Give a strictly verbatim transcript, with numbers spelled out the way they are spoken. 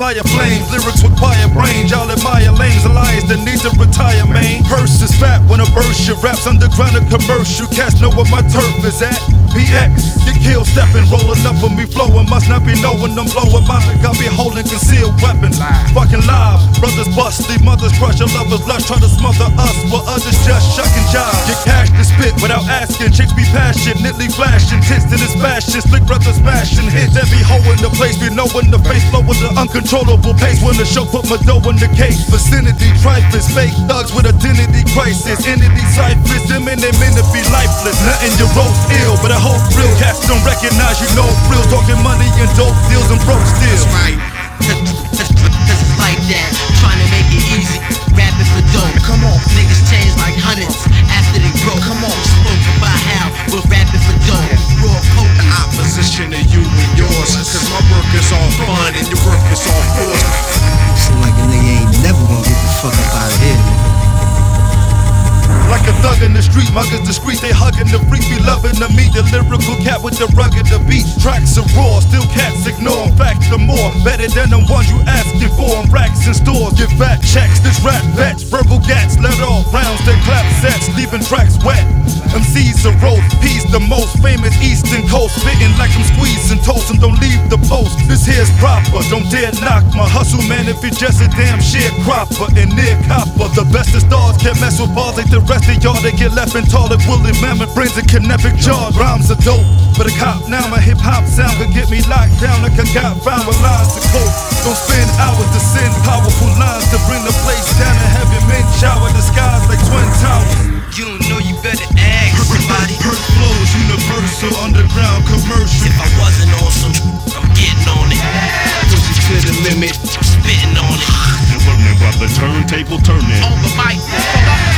fire flames, lyrics with quiet brains. Y'all admire lanes, alliance that need to retire, man. Purse is fat when I burst your raps, underground and commercial. Cats know where my turf is at. P X, get killed stepping, rolling up on me flowing. Must not be knowing I'm blowing my mic. I be holding concealed weapons. Fucking live, brothers bust, leave mothers crush, your lovers lush, try to smother us, while others just shuck and jive. Get cash to spit without asking, chicks be passionately flashing, tits in his fashion, slick brothers smashing hits. Every hoe in the place, we know in the face, flow with the uncontrollable pace. When the show put my dough in the case, vicinity trifles, fake thugs with identity crisis, entity ciphers, them and them men to be lifeless. Nothing you roast ill, but I hope real cats don't recognize you know real. Talking money and dope deals and broke still. That's right. Cause it's like that, trying to make it easy, rapping for dope. Come on, niggas change like hundreds after they broke. Come on, spoke about how we're rapping for dope. Raw poke, the opposition of you and yours. Cause my work is all fun and your work is all force. Seem like a nigga ain't never gonna get the fuck up out of here, nigga. Like a thug in the street, muggers discreet, they hugging the freak, be loving the meat. The lyrical cat with the rugged the beat. Tracks are raw, still cats ignore. In fact, the more better than the ones you asking for. On racks and stores, get fat checks. This rap batch, verbal gats, let off rounds that clap sets, leaving tracks wet. M Cs are roast peas, the most famous Eastern Coast, spitting like I'm squeezing toast and don't leave the post. This here's proper, don't dare knock my hustle, man. If you're just a damn sharecropper and near copper, the best of stars can't mess with bars like the rest. The y'all, they get left in tall like woolly mammoth brains and kinetic jaws. Rhymes are dope, but a cop now, my hip hop sound could get me locked down like I got found with lines to cope. Don't spend hours to send powerful lines to bring the place down and have your men shower the skies like twin towers. you don't know you better ask somebody. Hurt flows, universal, underground, commercial. If I wasn't on some, I'm getting on it. Push it to the limit, spitting on it. You're running while the turntable turning. On the mic.